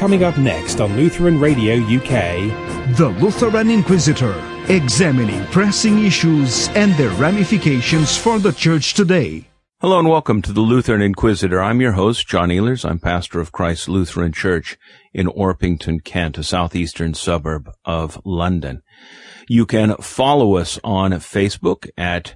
Coming up next on Lutheran Radio UK, The Lutheran Inquisitor, examining pressing issues and their ramifications for the Church today. Hello and welcome to the Lutheran Inquisitor. I'm your host, John Ehlers. I'm pastor of Christ Lutheran Church in Orpington, Kent, a southeastern suburb of London. You can follow us on Facebook at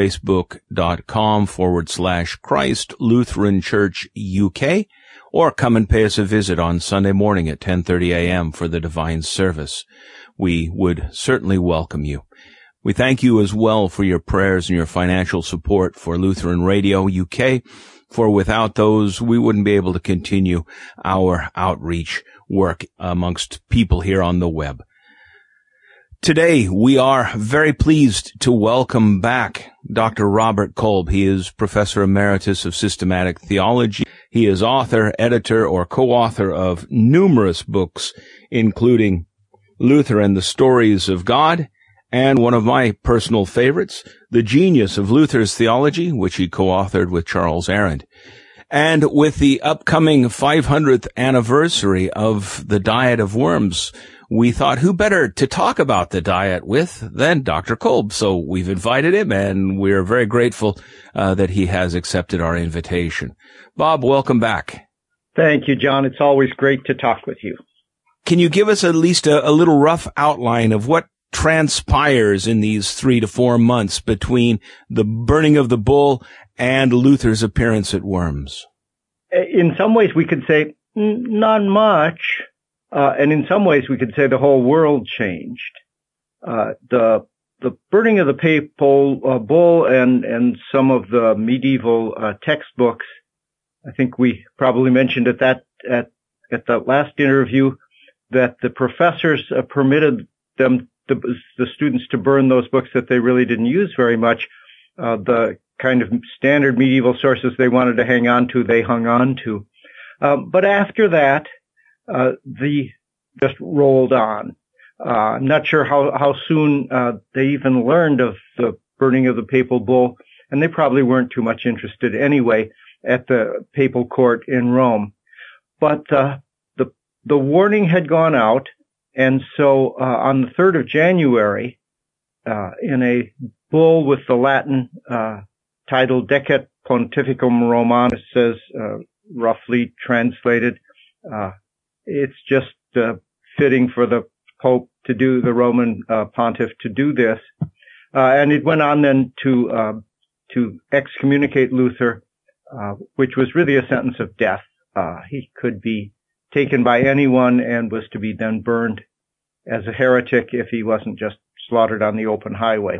facebook.com/Christ Lutheran Church UK, or come and pay us a visit on Sunday morning at 10:30 a.m. for the divine service. We would certainly welcome you. We thank you as well for your prayers and your financial support for Lutheran Radio UK, for without those, we wouldn't be able to continue our outreach work amongst people here on the web. Today, we are very pleased to welcome back Dr. Robert Kolb. He is Professor Emeritus of Systematic Theology. He is author, editor, or co-author of numerous books, including Luther and the Stories of God, and one of my personal favorites, The Genius of Luther's Theology, which he co-authored with Charles Arendt. And with the upcoming 500th anniversary of the Diet of Worms, we thought who better to talk about the diet with than Dr. Kolb. So we've invited him, and we're very grateful that he has accepted our invitation. Bob, welcome back. Thank you, John. It's always great to talk with you. Can you give us at least a little rough outline of what transpires in these 3 to 4 months between the burning of the bull and Luther's appearance at Worms? In some ways, we could say not much, and in some ways, we could say the whole world changed. The burning of the papal bull and some of the medieval textbooks. I think we probably mentioned at that last interview that the professors permitted them, the students, to burn those books that they really didn't use very much. The kind of standard medieval sources they wanted to hang on to, they hung on to. But after that, just rolled on. I'm not sure how soon they even learned of the burning of the papal bull, and they probably weren't too much interested anyway at the papal court in Rome. But the warning had gone out, and so on the 3rd of January, in a bull with the Latin title Decet Pontificum Romanum, says, roughly translated, it's just fitting for the Pope to do, the Roman pontiff to do this. And it went on then to excommunicate Luther, which was really a sentence of death. He could be taken by anyone and was to be then burned as a heretic if he wasn't just slaughtered on the open highway.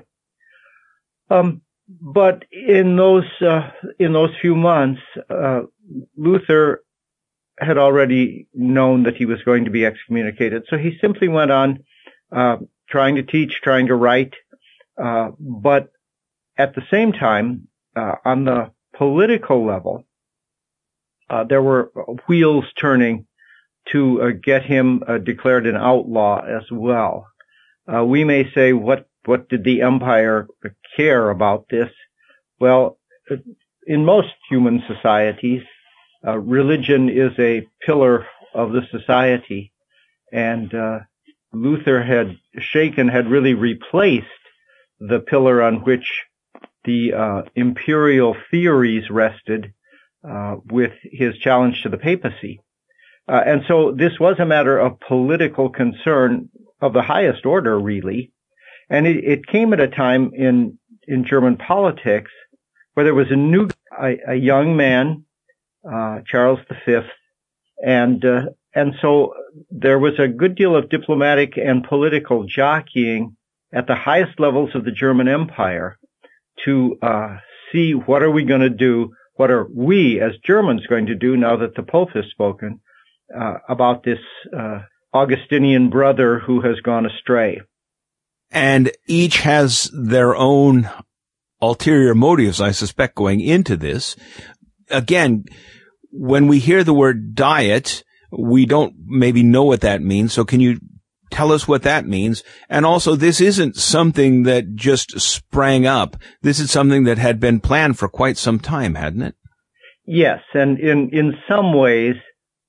But in those few months, Luther had already known that he was going to be excommunicated. So he simply went on, trying to teach, trying to write. But at the same time, on the political level, there were wheels turning to get him declared an outlaw as well. We may say, what did the empire care about this? Well, in most human societies, religion is a pillar of the society, and Luther had really replaced the pillar on which the imperial theories rested with his challenge to the papacy. And so this was a matter of political concern of the highest order, really. And it came at a time in German politics where there was a young man, Charles V, and so there was a good deal of diplomatic and political jockeying at the highest levels of the German Empire to see what are we going to do, what are we as Germans going to do now that the Pope has spoken about this Augustinian brother who has gone astray. And each has their own ulterior motives, I suspect, going into this. Again, when we hear the word diet, we don't maybe know what that means. So can you tell us what that means? And also, this isn't something that just sprang up. This is something that had been planned for quite some time, hadn't it? Yes, and in some ways,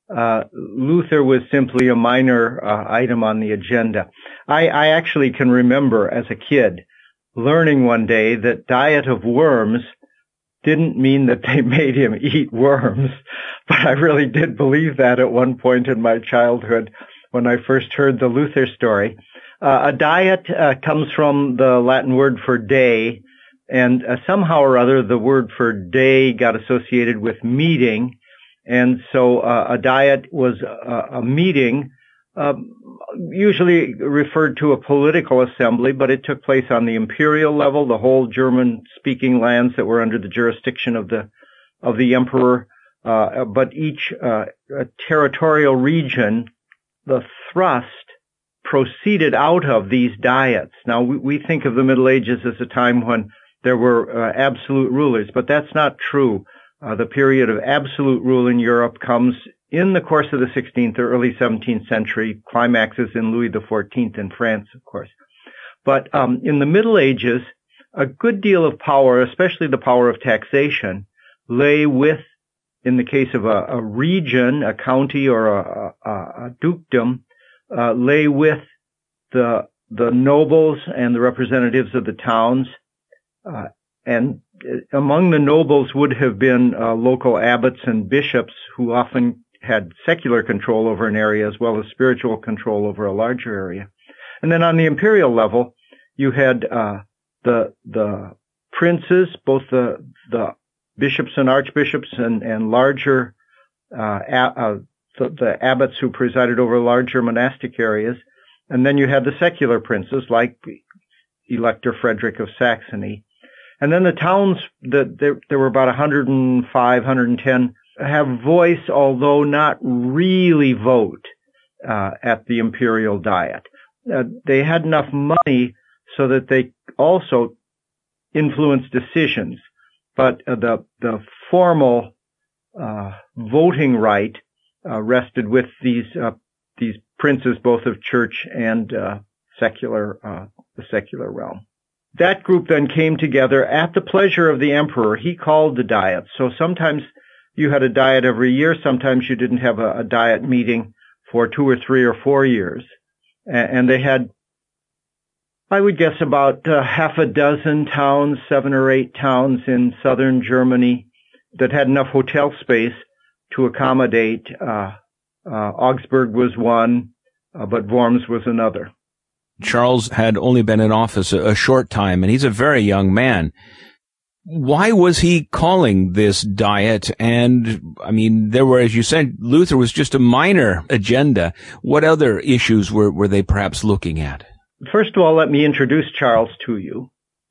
Luther was simply a minor item on the agenda. I actually can remember as a kid learning one day that diet of worms didn't mean that they made him eat worms, but I really did believe that at one point in my childhood when I first heard the Luther story. A diet comes from the Latin word for day, and somehow or other the word for day got associated with meeting, and so a diet was a meeting, usually referred to a political assembly, but it took place on the imperial level, the whole German-speaking lands that were under the jurisdiction of the emperor, but each territorial region, the thrust proceeded out of these diets. Now, we think of the Middle Ages as a time when there were absolute rulers, but that's not true. The period of absolute rule in Europe comes in the course of the 16th or early 17th century, climaxes in Louis XIV in France, of course. But in the Middle Ages, a good deal of power, especially the power of taxation, lay with, in the case of a region, a county, or a dukedom, lay with the nobles and the representatives of the towns. And among the nobles would have been local abbots and bishops who often had secular control over an area as well as spiritual control over a larger area. And then on the imperial level, you had the princes, both the bishops and archbishops and larger the abbots who presided over larger monastic areas. And then you had the secular princes like Elector Frederick of Saxony. And then the towns, there were about 105, 110, have voice, although not really vote at the imperial diet. They had enough money so that they also influenced decisions, but the formal voting right rested with these princes, both of church and the secular realm. That group then came together at the pleasure of the emperor. He called the diets. So sometimes you had a diet every year. Sometimes you didn't have a diet meeting for 2 or 3 or 4 years. And they had, I would guess, about half a dozen towns, 7 or 8 towns in southern Germany that had enough hotel space to accommodate. Augsburg was one, but Worms was another. Charles had only been in office a short time, and he's a very young man. Why was he calling this diet? And, I mean, there were, as you said, Luther was just a minor agenda. What other issues were they perhaps looking at? First of all, let me introduce Charles to you.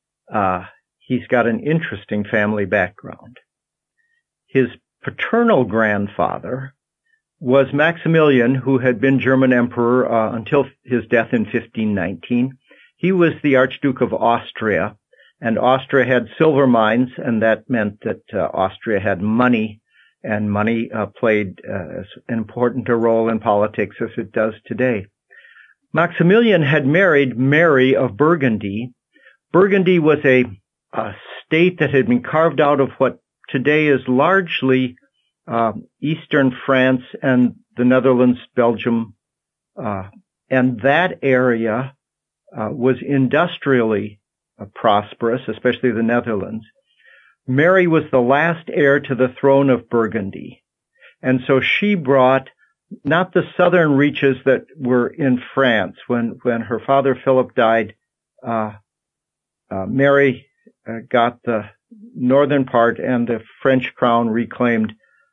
He's got an interesting family background. His paternal grandfather was Maximilian, who had been German emperor until his death in 1519. He was the Archduke of Austria, and Austria had silver mines, and that meant that Austria had money, and money played as important a role in politics as it does today. Maximilian had married Mary of Burgundy. Burgundy was a state that had been carved out of what today is largely eastern France and the Netherlands, Belgium, and that area was industrially prosperous, especially the Netherlands. Mary was the last heir to the throne of Burgundy, and so she brought not the southern reaches that were in France. When her father Philip died, Mary got the northern part, and the French crown reclaimed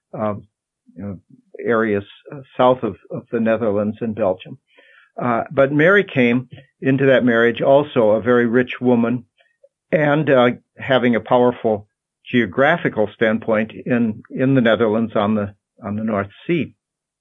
areas south of the Netherlands and Belgium. But Mary came into that marriage also a very rich woman, and having a powerful geographical standpoint in the Netherlands on the North Sea.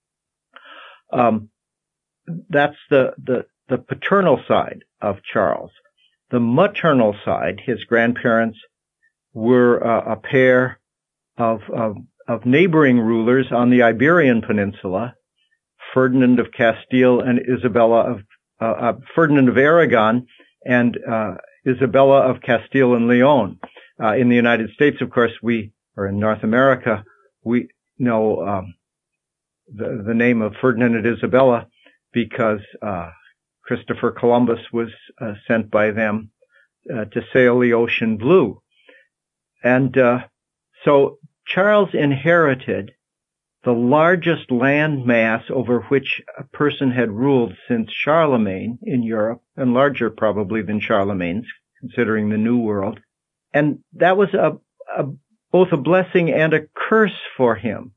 That's the paternal side of Charles. The maternal side, his grandparents were a pair of neighboring rulers on the Iberian Peninsula, Ferdinand of Castile and Ferdinand of Aragon and Isabella of Castile and Leon. In the United States, of course, or in North America, we know the name of Ferdinand and Isabella because Christopher Columbus was sent by them to sail the ocean blue. And so Charles inherited the largest land mass over which a person had ruled since Charlemagne in Europe, and larger probably than Charlemagne's, considering the New World. And that was both a blessing and a curse for him.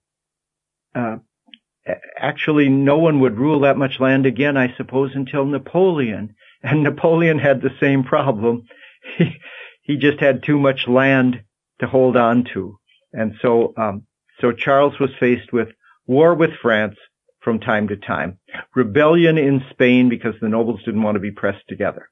Actually, no one would rule that much land again, I suppose, until Napoleon. And Napoleon had the same problem. He just had too much land to hold on to. And so Charles was faced with war with France from time to time, rebellion in Spain because the nobles didn't want to be pressed together.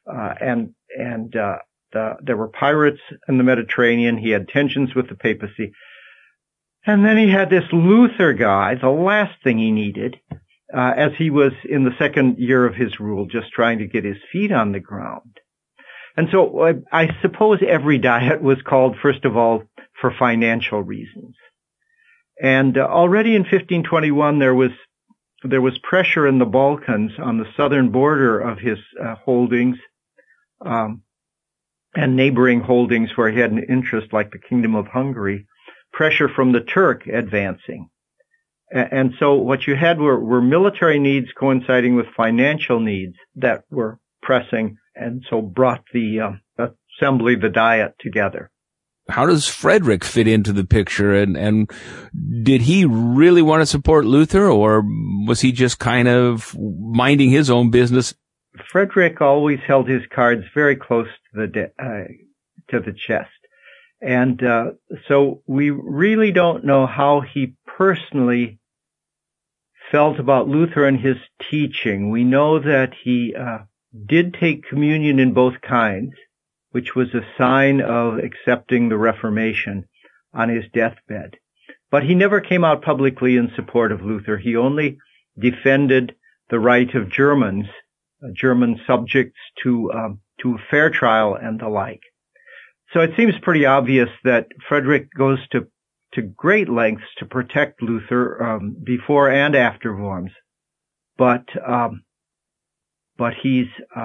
There were pirates in the Mediterranean. He had tensions with the papacy. And then he had this Luther guy, the last thing he needed, as he was in the second year of his rule, just trying to get his feet on the ground. And so I suppose every diet was called, first of all, for financial reasons. And already in 1521, there was pressure in the Balkans on the southern border of his holdings, and neighboring holdings where he had an interest, like the Kingdom of Hungary, pressure from the Turk advancing. And so what you had were military needs coinciding with financial needs that were pressing, and so brought the assembly, the Diet, together. How does Frederick fit into the picture, and did he really want to support Luther, or was he just kind of minding his own business? Frederick always held his cards very close to the chest. And so we really don't know how he personally felt about Luther and his teaching. We know that he did take communion in both kinds, which was a sign of accepting the Reformation on his deathbed. But he never came out publicly in support of Luther. He only defended the right of German subjects to a fair trial and the like. So it seems pretty obvious that Frederick goes to great lengths to protect Luther before and after Worms, but he's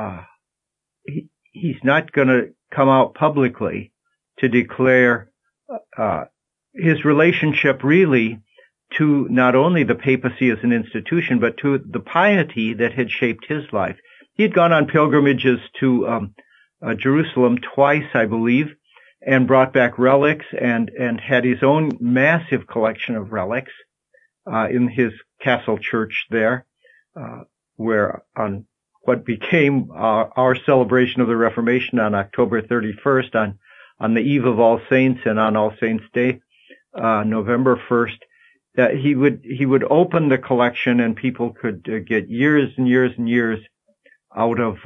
not going to come out publicly to declare his relationship really to not only the papacy as an institution, but to the piety that had shaped his life. He had gone on pilgrimages to Jerusalem twice, I believe, and brought back relics and had his own massive collection of relics in his castle church there, where on what became our celebration of the Reformation on October 31st, on the Eve of All Saints and on All Saints' Day, November 1st, that he would open the collection and people could get years and years and years out of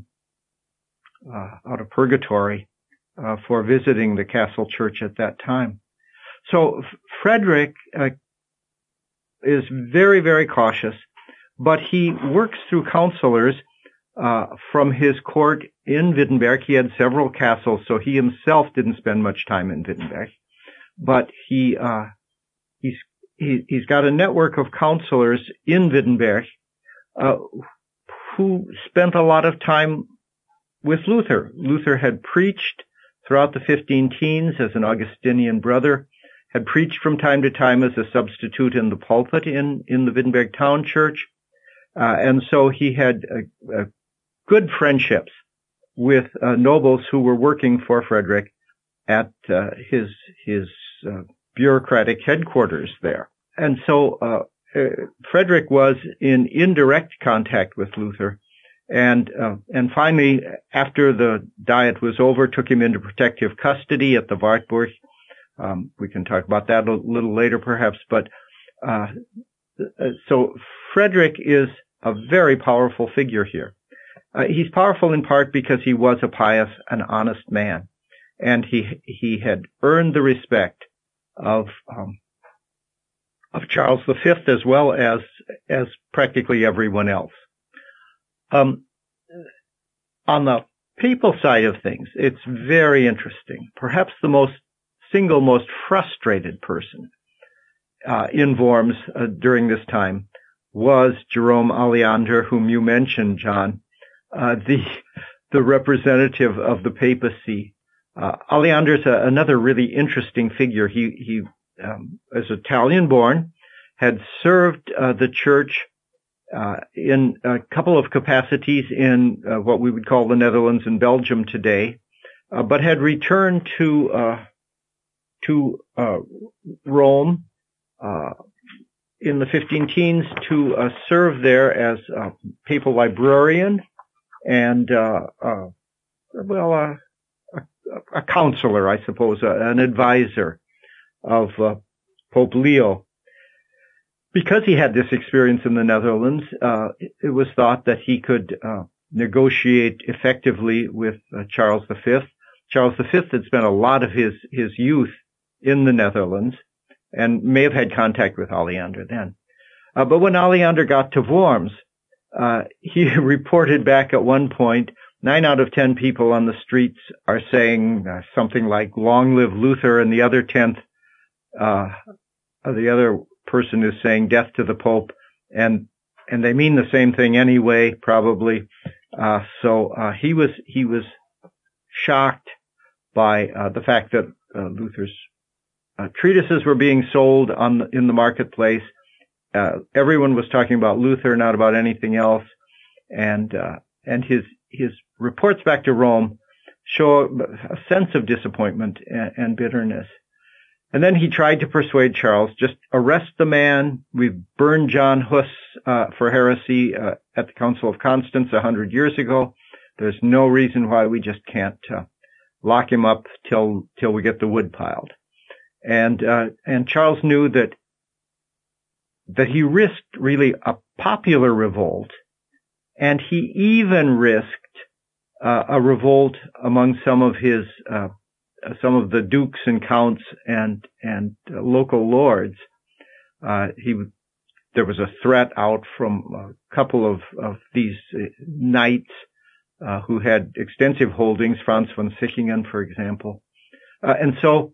purgatory for visiting the castle church at that time. So Frederick is very, very cautious, but he works through counselors from his court in Wittenberg. He had several castles, so he himself didn't spend much time in Wittenberg, but he's got a network of counselors in Wittenberg who spent a lot of time with Luther. Luther had preached throughout the 15 teens as an Augustinian brother, had preached from time to time as a substitute in the pulpit in the Wittenberg town church, and so he had good friendships with nobles who were working for Frederick at his bureaucratic headquarters there. And so Frederick was in indirect contact with Luther, and finally, after the Diet was over, took him into protective custody at the Wartburg. We can talk about that a little later, perhaps. But so Frederick is a very powerful figure here. He's powerful in part because he was a pious and honest man, and he had earned the respect of Charles V as well as practically everyone else. On the papal side of things, it's very interesting. Perhaps the single most frustrated person in Worms during this time was Jerome Aleander, whom you mentioned, John, the representative of the papacy. Aleander's another really interesting figure. He is Italian-born, had served the church in a couple of capacities in what we would call the Netherlands and Belgium today, but had returned to Rome in the 15-teens to serve there as a papal librarian and a counselor, I suppose, an advisor of Pope Leo. Because he had this experience in the Netherlands, it was thought that he could negotiate effectively with Charles V. Charles V had spent a lot of his youth in the Netherlands and may have had contact with Aleander then. But when Aleander got to Worms, he reported back at one point, 9 out of 10 people on the streets are saying something like, "Long live Luther," and the other 10th, the other person is saying, "Death to the Pope," and they mean the same thing anyway, probably. So he was shocked by the fact that Luther's treatises were being sold in the marketplace. Everyone was talking about Luther, not about anything else, and his reports back to Rome show a sense of disappointment and bitterness. And then he tried to persuade Charles, just arrest the man. We've burned John Hus for heresy at the Council of Constance 100 years ago. There's no reason why we just can't lock him up till we get the wood piled. And Charles knew that he risked really a popular revolt, and he even risked a revolt among some of the dukes and counts and local lords. There was a threat out from a couple of these knights who had extensive holdings, Franz von Sickingen, for example. And so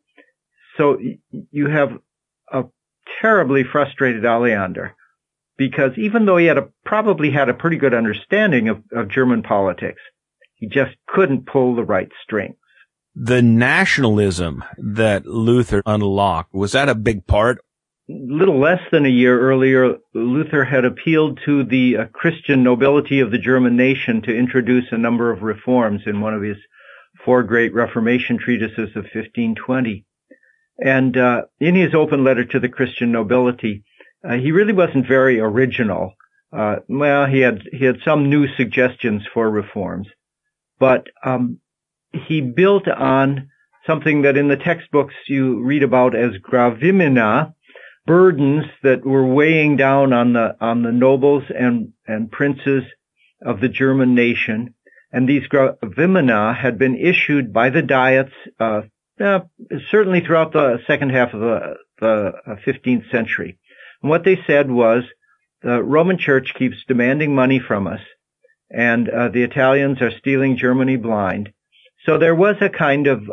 you have a terribly frustrated Aleander, because even though he probably had a pretty good understanding of German politics, he just couldn't pull the right strings. The nationalism that Luther unlocked, was that a big part? A little less than a year earlier, Luther had appealed to the Christian nobility of the German nation to introduce a number of reforms in one of his 4 great Reformation treatises of 1520. And in his open letter to the Christian nobility, he really wasn't very original. He had some new suggestions for reforms, but he built on something that in the textbooks you read about as gravimina, burdens that were weighing down on the nobles and princes of the German nation. And these gravimina had been issued by the diets, certainly throughout the second half of the 15th century. And what they said was, the Roman Church keeps demanding money from us, and the Italians are stealing Germany blind. So there was a kind of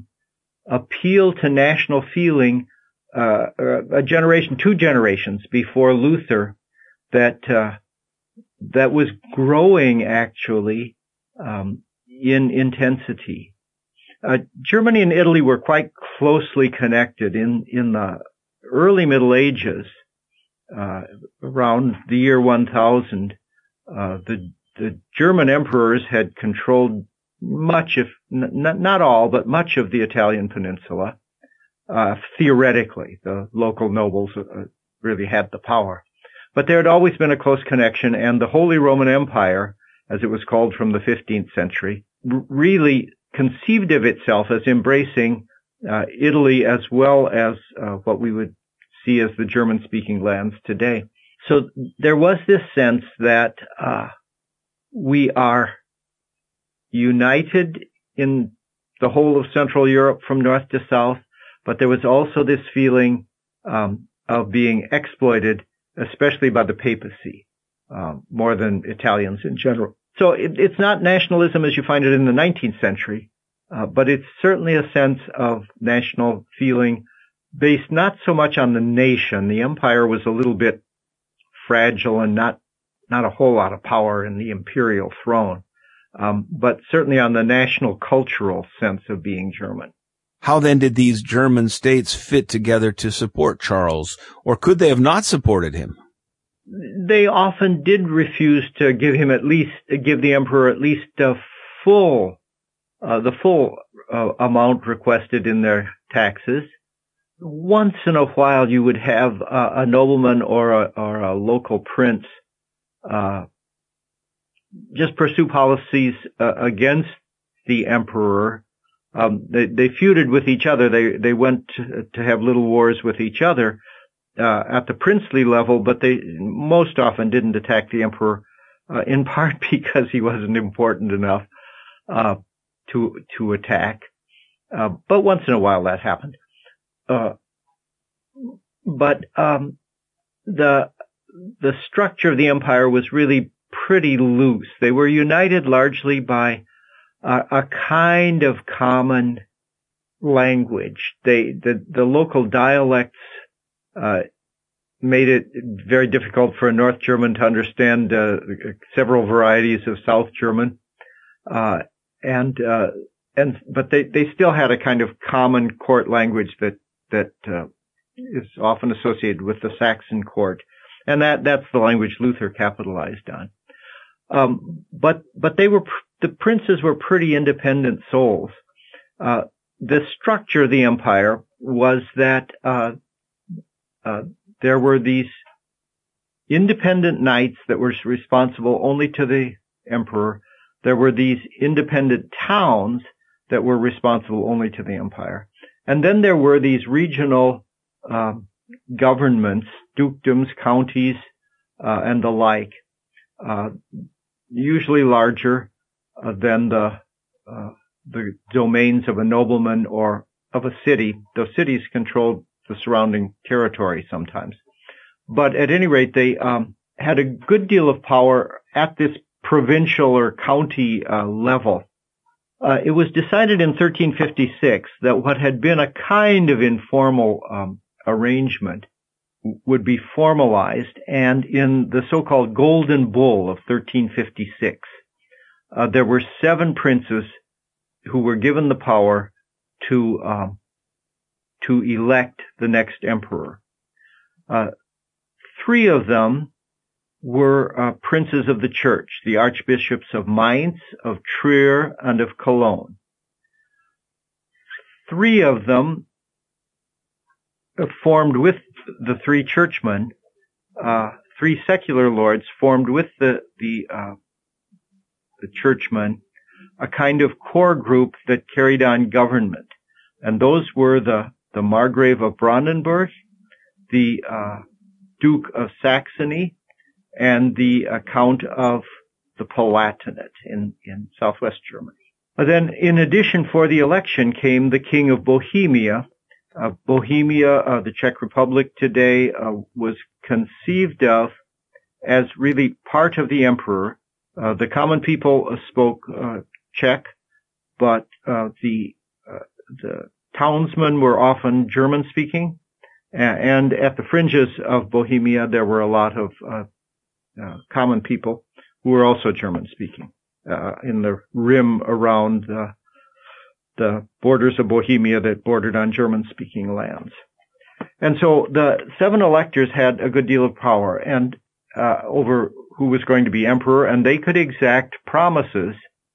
appeal to national feeling, a generation, 2 generations before Luther, that was growing actually in intensity. Germany and Italy were quite closely connected in the early Middle Ages. Around the year 1000, the German emperors had controlled much, if not all, but much of the Italian peninsula. Theoretically, the local nobles really had the power. But there had always been a close connection, and the Holy Roman Empire, as it was called from the 15th century, really conceived of itself as embracing Italy as well as what we would see as the German-speaking lands today. So there was this sense that we are united in the whole of Central Europe from north to south, but there was also this feeling of being exploited, especially by the papacy, more than Italians in general. So it's not nationalism as you find it in the 19th century, but it's certainly a sense of national feeling based not so much on the nation. The empire was a little bit fragile and not a whole lot of power in the imperial throne, but certainly on the national cultural sense of being German. How then did these German states fit together to support Charles, or could they have not supported him? They often did refuse to give the emperor at least the full amount requested in their taxes. Once in a while, you would have a nobleman or a local prince just pursue policies against the emperor. They feuded with each other. They went to have little wars with each other at the princely level, but they most often didn't attack the emperor, in part because he wasn't important enough to attack. But once in a while that happened. But the structure of the empire was really pretty loose. They were united largely by a kind of common language. The local dialects made it very difficult for a North German to understand several varieties of South German, but they still had a kind of common court language that is often associated with the Saxon court, and that's the language Luther capitalized on. But the princes were pretty independent souls. The structure of the empire was that there were these independent knights that were responsible only to the emperor. There were these independent towns that were responsible only to the empire. And then there were these regional governments, dukedoms, counties, and the like, usually larger than the domains of a nobleman or of a city. Those cities controlled the surrounding territory sometimes. But at any rate, they had a good deal of power at this provincial or county level. It was decided in 1356 that what had been a kind of informal arrangement would be formalized, and in the so-called Golden Bull of 1356, there were 7 princes who were given the power to elect the next emperor. 3 of them were princes of the church, the archbishops of Mainz, of Trier, and of Cologne. 3 of them formed with the 3 churchmen, 3 secular lords formed with the churchmen, a kind of core group that carried on government. And those were the Margrave of Brandenburg, the Duke of Saxony, and the Count of the Palatinate in southwest Germany. Then, in addition, for the election came the King of Bohemia. Bohemia, the Czech Republic today, was conceived of as really part of the emperor. The common people spoke Czech, but the townsmen were often German-speaking, and at the fringes of Bohemia there were a lot of common people who were also German-speaking in the rim around the borders of Bohemia that bordered on German-speaking lands. And so the 7 electors had a good deal of power and over who was going to be emperor, and they could exact promises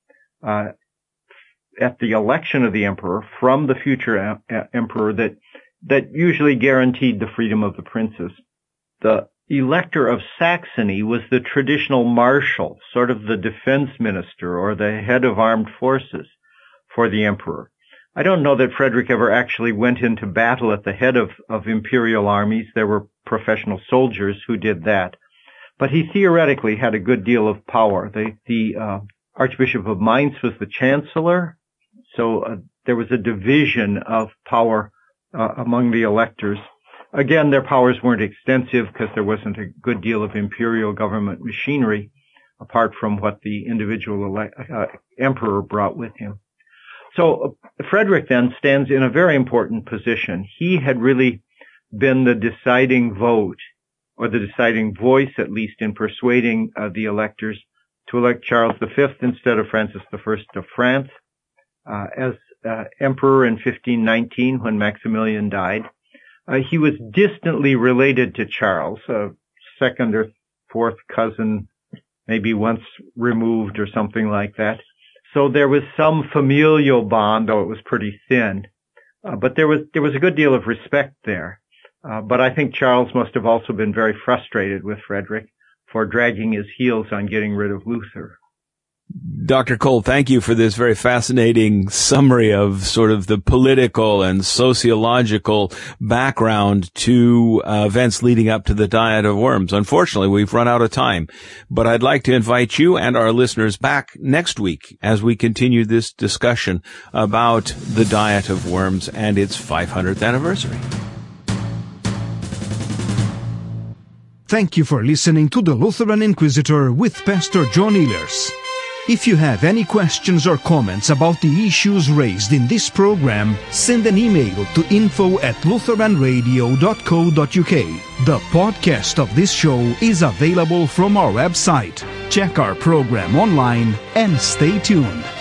at the election of the emperor from the future emperor that usually guaranteed the freedom of the princes. The Elector of Saxony was the traditional marshal, sort of the defense minister or the head of armed forces for the emperor. I don't know that Frederick ever actually went into battle at the head of imperial armies. There were professional soldiers who did that. But he theoretically had a good deal of power. The Archbishop of Mainz was the chancellor, so there was a division of power among the electors. Again, their powers weren't extensive because there wasn't a good deal of imperial government machinery apart from what the individual emperor brought with him. So Frederick then stands in a very important position. He had really been the deciding vote, or the deciding voice, at least, in persuading the electors to elect Charles V instead of Francis I of France as emperor in 1519 when Maximilian died. He was distantly related to Charles, a second or fourth cousin, maybe once removed or something like that. So there was some familial bond, though it was pretty thin. But there was a good deal of respect there. But I think Charles must have also been very frustrated with Frederick for dragging his heels on getting rid of Luther. Dr. Cole, thank you for this very fascinating summary of sort of the political and sociological background to events leading up to the Diet of Worms. Unfortunately, we've run out of time, but I'd like to invite you and our listeners back next week as we continue this discussion about the Diet of Worms and its 500th anniversary. Thank you for listening to The Lutheran Inquisitor with Pastor John Ehlers. If you have any questions or comments about the issues raised in this program, send an email to info@lutheranradio.co.uk. The podcast of this show is available from our website. Check our program online and stay tuned.